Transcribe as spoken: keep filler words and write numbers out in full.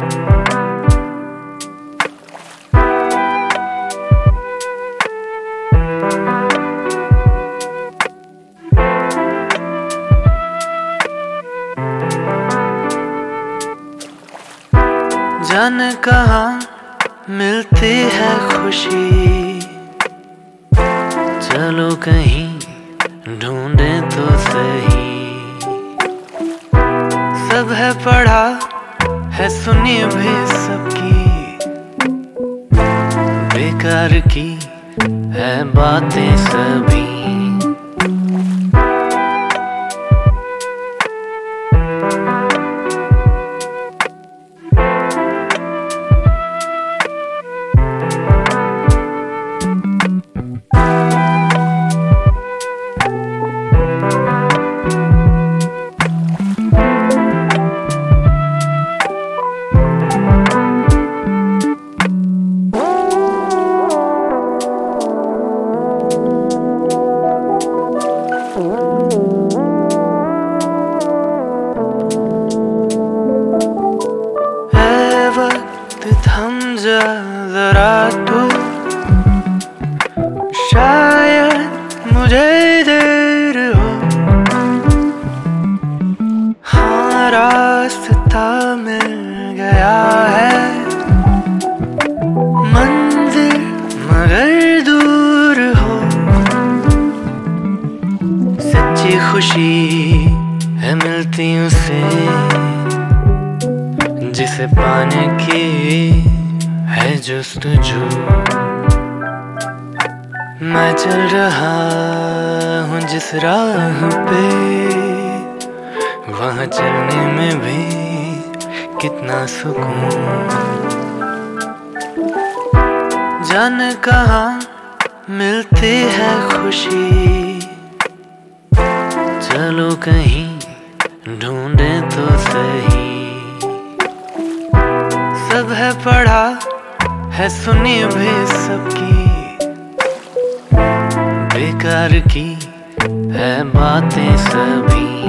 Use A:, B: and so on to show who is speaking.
A: जाने कहाँ मिलती है खुशी, चलो कहीं ढूंढे तो सही। सब है पढ़ा है सुनी भी सबकी, बेकार की है बातें सभी। थम जा जरा तू, शायद मुझे देर हो। हाँ रास्ता मिल गया है, मंदिर मगर दूर हो। सच्ची खुशी है मिलती उसे जिसे पाने की है जुस्तजू। मैं चल रहा हूँ जिस राह पे, वहाँ चलने में भी कितना सुकून। जाने कहाँ मिलती है खुशी, चलो कहीं ढूंढे तो सही। सब है पढ़ा है सुनी भी सबकी, बेकार की है बातें सभी।